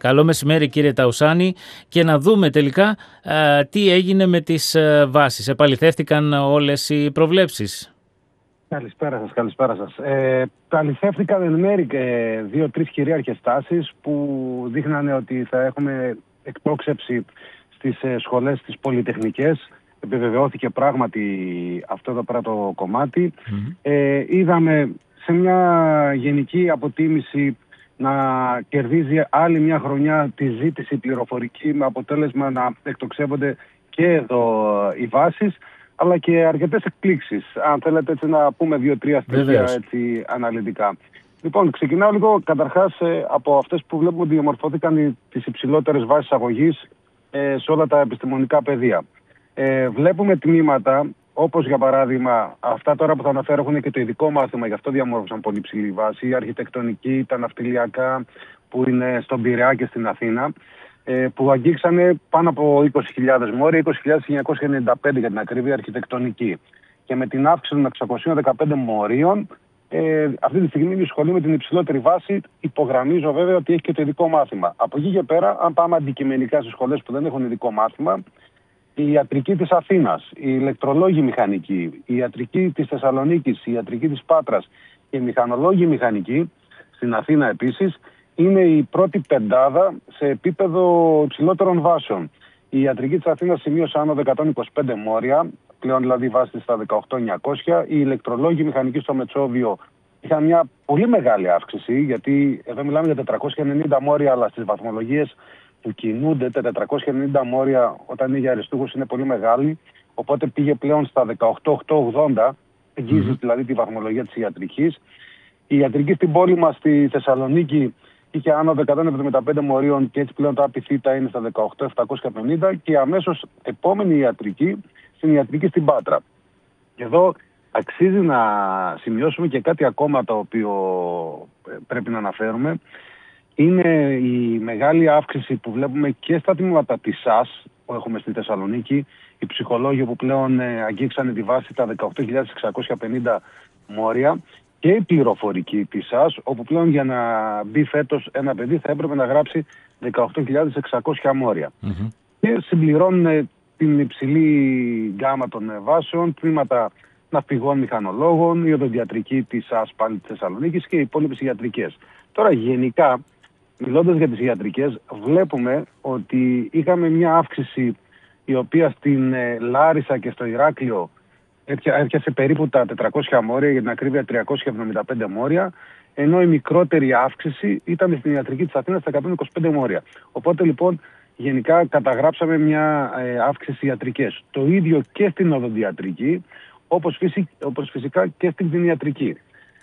Καλό μεσημέρι κύριε Ταουσάνη, και να δούμε τελικά τι έγινε με τις βάσεις. Επαληθεύτηκαν όλες οι προβλέψεις? Καλησπέρα σας. Αληθεύτηκαν εν μέρη και 2-3 κυρίαρχες τάσεις που δείχνανε ότι θα έχουμε εκτόξευση στις σχολές τις πολυτεχνικές. Επιβεβαιώθηκε πράγματι αυτό εδώ πέρα το κομμάτι. Είδαμε σε μια γενική αποτίμηση να κερδίζει άλλη μια χρονιά τη ζήτηση πληροφορική, με αποτέλεσμα να εκτοξεύονται και εδώ οι βάσεις, αλλά και αρκετές εκπλήξεις. Αν θέλετε έτσι να πούμε 2-3 στοιχεία έτσι αναλυτικά. Λοιπόν, ξεκινάω λίγο καταρχάς από αυτές που βλέπουμε ότι διαμορφώθηκαν τις υψηλότερες βάσεις αγωγής σε όλα τα επιστημονικά πεδία. Βλέπουμε τμήματα, όπως για παράδειγμα αυτά τώρα που θα αναφέρω έχουν και το ειδικό μάθημα, γι' αυτό διαμόρφωσαν πολύ ψηλή βάση, η αρχιτεκτονική, τα ναυτιλιακά που είναι στον Πειραιά και στην Αθήνα, που αγγίξανε πάνω από 20.000 μόρια, 20.995 για την ακρίβεια αρχιτεκτονική. Και με την αύξηση των 615 μορίων, αυτή τη στιγμή η σχολή με την υψηλότερη βάση, υπογραμμίζω βέβαια ότι έχει και το ειδικό μάθημα. Από εκεί και πέρα, αν πάμε αντικειμενικά στις σχολές που δεν έχουν ειδικό μάθημα, η ιατρική της Αθήνας, η ηλεκτρολόγοι μηχανικοί, η ιατρική της Θεσσαλονίκης, η ιατρική της Πάτρας και οι μηχανολόγοι μηχανικοί, στην Αθήνα επίσης, είναι η πρώτη πεντάδα σε επίπεδο υψηλότερων βάσεων. Η ιατρική της Αθήνας σημείωσε άνω 125 μόρια, πλέον δηλαδή βάση στα 18.900. Οι ηλεκτρολόγοι μηχανικοί στο Μετσόβιο είχαν μια πολύ μεγάλη αύξηση, γιατί εδώ μιλάμε για 490 μόρια, αλλά στις βαθμολογίες που κινούνται τα 490 μόρια όταν είναι για αριστούχους είναι πολύ μεγάλη, οπότε πήγε πλέον στα 18.880, εγγύζει δηλαδή τη βαθμολογία της ιατρικής. Η ιατρική στην πόλη μας στη Θεσσαλονίκη είχε άνω 175 μορίων και έτσι πλέον τα απειθήτα είναι στα 18.750 και η αμέσως επόμενη ιατρική στην ιατρική στην Πάτρα. Και εδώ αξίζει να σημειώσουμε και κάτι ακόμα το οποίο πρέπει να αναφέρουμε. Είναι η μεγάλη αύξηση που βλέπουμε και στα τμήματα της ΣΑΣ που έχουμε στη Θεσσαλονίκη, οι ψυχολόγοι που πλέον αγγίξανε τη βάση τα 18.650 μόρια, και η πληροφορική της ΣΑΣ, όπου πλέον για να μπει φέτος ένα παιδί θα έπρεπε να γράψει 18.600 μόρια. Και συμπληρώνουν την υψηλή γκάμα των βάσεων τμήματα ναυπηγών μηχανολόγων, η οδοντιατρική της ΣΑΣ πάλι της Θεσσαλονίκης και οι υπόλοιπες ιατρικές. Τώρα γενικά, μιλώντας για τις ιατρικές, βλέπουμε ότι είχαμε μια αύξηση η οποία στην Λάρισα και στο Ηράκλειο έπιασε περίπου τα 400 μόρια, για την ακρίβεια 375 μόρια, ενώ η μικρότερη αύξηση ήταν στην ιατρική της Αθήνας στα 125 μόρια. Οπότε λοιπόν γενικά καταγράψαμε μια αύξηση ιατρικές. Το ίδιο και στην οδοντιατρική, όπως φυσικά και στην κτηνιατρική.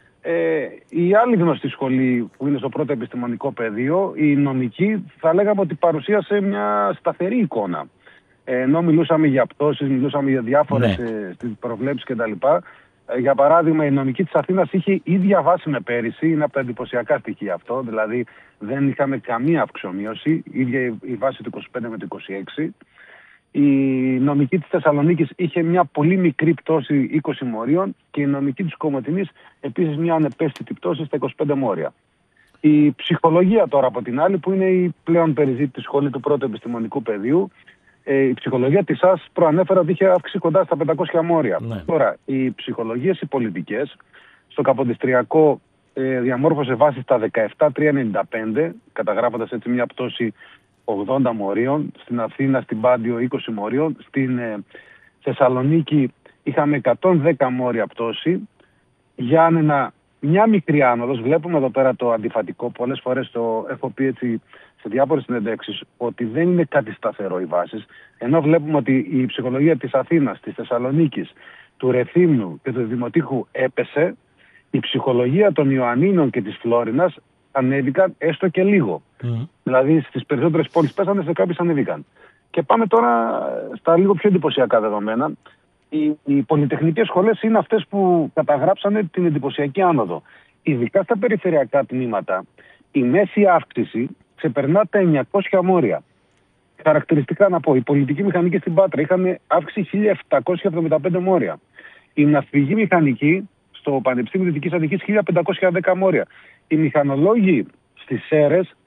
Η άλλη γνωστή σχολή που είναι στο πρώτο επιστημονικό πεδίο, η νομική, θα λέγαμε ότι παρουσίασε μια σταθερή εικόνα. Ενώ μιλούσαμε για πτώσεις, μιλούσαμε για διάφορες προβλέψεις κτλ. Για παράδειγμα, η νομική της Αθήνας είχε ίδια βάση με πέρυσι, είναι από τα εντυπωσιακά στοιχεία αυτό, δηλαδή δεν είχαμε καμία αυξομοίωση, ίδια η βάση του 25 με το 26. Η νομική της Θεσσαλονίκης είχε μια πολύ μικρή πτώση 20 μορίων και η νομική της Κομοτηνής επίσης μια ανεπαίσθητη πτώση στα 25 μόρια. Η ψυχολογία τώρα από την άλλη, που είναι η πλέον περιζήτητη σχολή του πρώτου επιστημονικού πεδίου, η ψυχολογία της ΑΣ προανέφερα ότι είχε αύξηση κοντά στα 500 μόρια. Τώρα, οι ψυχολογίες οι πολιτικές στο Καποδιστριακό διαμόρφωσε βάση στα 17.395, καταγράφοντας έτσι μια πτώση 80 μορίων, στην Αθήνα, στην Πάντιο 20 μορίων, στην Θεσσαλονίκη είχαμε 110 μόρια πτώση, Γιάννενα μια μικρή άνοδος. Βλέπουμε εδώ πέρα το αντιφατικό, πολλές φορές το έχω πει έτσι σε διάφορες συνεντεύξεις, ότι δεν είναι κάτι σταθερό οι βάσεις, ενώ βλέπουμε ότι η ψυχολογία της Αθήνας, της Θεσσαλονίκης, του Ρεθύμνου και του Δημοτήχου έπεσε, η ψυχολογία των Ιωαννίνων και της Φλόρινας ανέβηκαν έστω και λίγο. Δηλαδή στις περισσότερες πόλεις πέσανε, σε κάποιες ανέβηκαν. Και πάμε τώρα στα λίγο πιο εντυπωσιακά δεδομένα. Οι πολυτεχνικές σχολές είναι αυτές που καταγράψανε την εντυπωσιακή άνοδο. Ειδικά στα περιφερειακά τμήματα, η μέση αύξηση ξεπερνά τα 900 μόρια. Χαρακτηριστικά να πω, η πολιτική μηχανική στην Πάτρα είχαμε αύξηση 1.775 μόρια. Η ναυπηγή μηχανική στο Πανεπιστήμιο Δυτικής Αττικής 1.510 μόρια. Οι μηχανολόγοι στις Σέρρες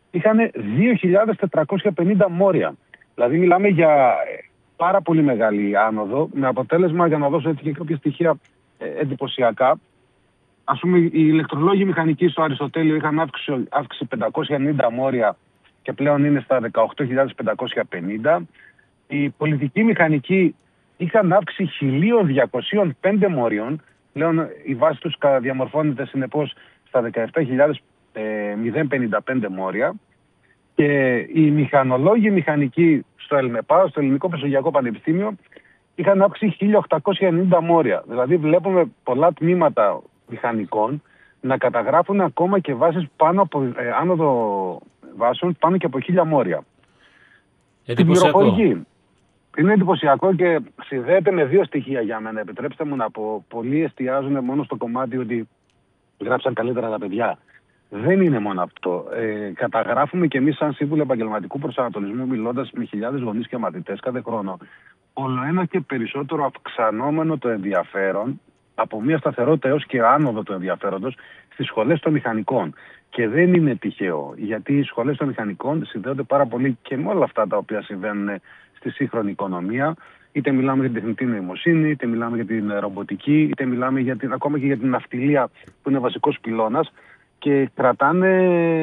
είχαν 2.450 μόρια. Δηλαδή μιλάμε για πάρα πολύ μεγάλη άνοδο, με αποτέλεσμα, για να δώσω έτσι και κάποια στοιχεία εντυπωσιακά, ας πούμε οι ηλεκτρολόγοι μηχανικοί στο Αριστοτέλειο είχαν αύξηση 590 μόρια και πλέον είναι στα 18.550. Οι πολιτικοί μηχανικοί είχαν αύξηση 1.205 μόριων. Πλέον η βάση τους διαμορφώνεται συνεπώς στα 17.055 μόρια. Και οι μηχανολόγοι μηχανικοί στο ΕΛΜΕΠΑ, στο Ελληνικό Μεσογειακό Πανεπιστήμιο, είχαν αύξηση 1.890 μόρια. Δηλαδή βλέπουμε πολλά τμήματα μηχανικών να καταγράφουν ακόμα και βάσεις άνοδο βάσεων πάνω και από 1.000 μόρια. Στην πληροφορική. Είναι εντυπωσιακό και συνδέεται με δύο στοιχεία για μένα. Επιτρέψτε μου να πω, πολλοί εστιάζουν μόνο στο κομμάτι ότι γράψαν καλύτερα τα παιδιά. Δεν είναι μόνο αυτό. Καταγράφουμε και εμείς σαν σύμβουλοι επαγγελματικού προσανατολισμού, μιλώντας με χιλιάδες γονείς και μαθητές κάθε χρόνο, όλο ένα και περισσότερο αυξανόμενο το ενδιαφέρον, από μια σταθερότητα έως και άνοδο του ενδιαφέροντος, στις σχολές των μηχανικών. Και δεν είναι τυχαίο, γιατί οι σχολές των μηχανικών συνδέονται πάρα πολύ και με όλα αυτά τα οποία συμβαίνουν στη σύγχρονη οικονομία. Είτε μιλάμε για την τεχνητή νοημοσύνη, είτε μιλάμε για την ρομποτική, είτε μιλάμε ακόμα και για την ναυτιλία, που είναι βασικός πυλώνας, και κρατάνε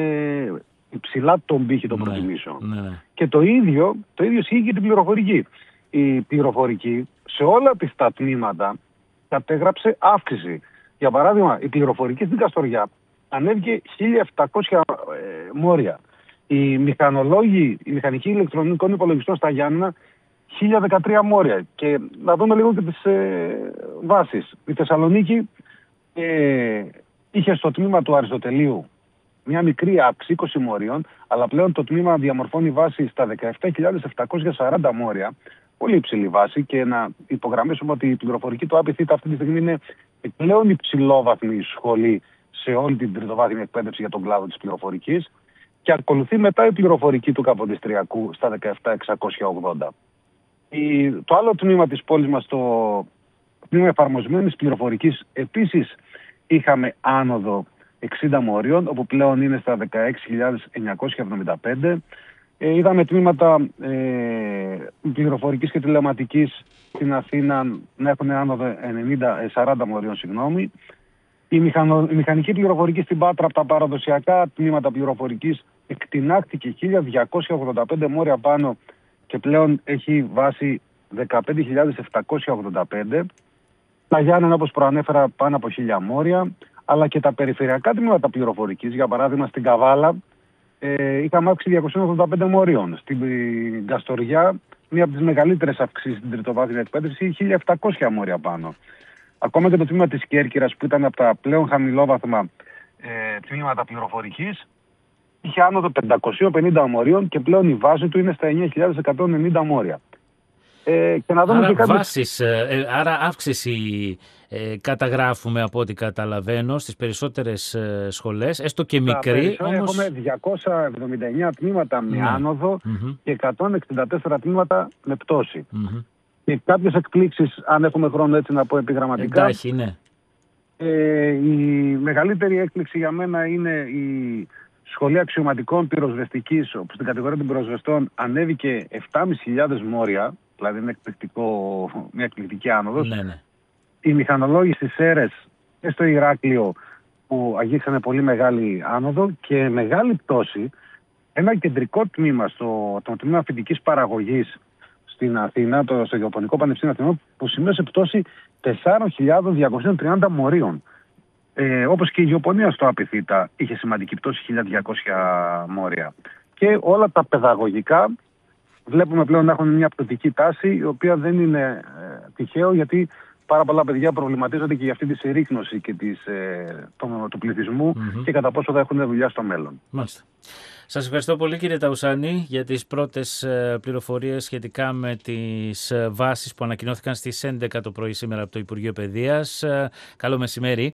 υψηλά τον πύχη των προτιμήσεων. Ναι. Και το ίδιο ισχύει και την πληροφορική. Η πληροφορική σε όλα τα τμήματα κατέγραψε αύξηση. Για παράδειγμα, η πληροφορική στην Καστοριά ανέβηκε 1.700 μόρια. Οι μηχανικοί ηλεκτρονικών υπολογιστών στα Γιάννενα 1.013 μόρια. Και να δούμε λίγο και τις βάσεις. Η Θεσσαλονίκη είχε στο τμήμα του Αριστοτελείου μια μικρή αύξηση 20 μόριων, αλλά πλέον το τμήμα διαμορφώνει βάση στα 17.740 μόρια. Πολύ υψηλή βάση, και να υπογραμμίσουμε ότι η πληροφορική του ΑΠΘ αυτή τη στιγμή είναι πλέον υψηλόβαθμη σχολή σε όλη την τριτοβάθμια εκπαίδευση για τον κλάδο της πληροφορικής, και ακολουθεί μετά η πληροφορική του Καποδιστριακού στα 17.680. Το άλλο τμήμα της πόλης μας, το τμήμα εφαρμοσμένης πληροφορικής, επίσης είχαμε άνοδο 60 μόριων, όπου πλέον είναι στα 16.975. Είδαμε τμήματα πληροφορικής και τηλεματικής στην Αθήνα να έχουν άνοδο 40 μόριων. Η μηχανική πληροφορική στην Πάτρα, από τα παραδοσιακά τμήματα πληροφορικής, εκτινάχθηκε 1.285 μόρια πάνω και πλέον έχει βάση 15.785. Τα Γιάννενα, όπως προανέφερα, πάνω από 1.000 μόρια, αλλά και τα περιφερειακά τμήματα πληροφορικής, για παράδειγμα στην Καβάλα, είχαμε αύξηση 285 μόριων. Στην Καστοριά, μία από τις μεγαλύτερες αυξήσεις στην τριτοβάθμια εκπαίδευση, 1.700 μόρια πάνω. Ακόμα και το τμήμα της Κέρκυρας, που ήταν από τα πλέον χαμηλόβαθμα τμήματα πληροφορικής, είχε άνοδο 550 μόριων και πλέον η βάση του είναι στα 9.190 μόρια. Και να δούμε άρα αύξηση καταγράφουμε, από ό,τι καταλαβαίνω, στις περισσότερες σχολές, έστω και μικρή. Όμως... Έχουμε 279 τμήματα με άνοδο και 164 τμήματα με πτώση. Και κάποιες εκπλήξεις, αν έχουμε χρόνο έτσι να πω επιγραμματικά. Εντάξει, ναι. Η μεγαλύτερη έκπληξη για μένα είναι η σχολή αξιωματικών πυροσβεστικής, όπου στην κατηγορία των πυροσβεστών ανέβηκε 7.500 μόρια, δηλαδή είναι μια εκπληκτική άνοδος. Ναι. Οι μηχανολόγοι στις Σέρρες και στο Ηράκλειο, που αγγίξανε πολύ μεγάλη άνοδο και μεγάλη πτώση. Ένα κεντρικό τμήμα, το τμήμα φοιτικής παραγωγής στην Αθήνα, στο Γεωπονικό Πανεπιστήμιο Αθηνών, που σημείωσε πτώση 4.230 μορίων. Όπως και η Γεωπονία στο ΑΠΘ είχε σημαντική πτώση 1.200 μόρια. Και όλα τα παιδαγωγικά βλέπουμε πλέον να έχουν μια πτωτική τάση, η οποία δεν είναι τυχαίο, γιατί πάρα πολλά παιδιά προβληματίζονται και για αυτή τη συρρίκνωση και του πληθυσμού και κατά πόσο θα έχουν δουλειά στο μέλλον. Μάλιστα. Σας ευχαριστώ πολύ, κύριε Ταουσάνη, για τις πρώτες πληροφορίες σχετικά με τις βάσεις που ανακοινώθηκαν στις 11 το πρωί σήμερα από το Υπουργείο Παιδείας. Καλό μεσημέρι.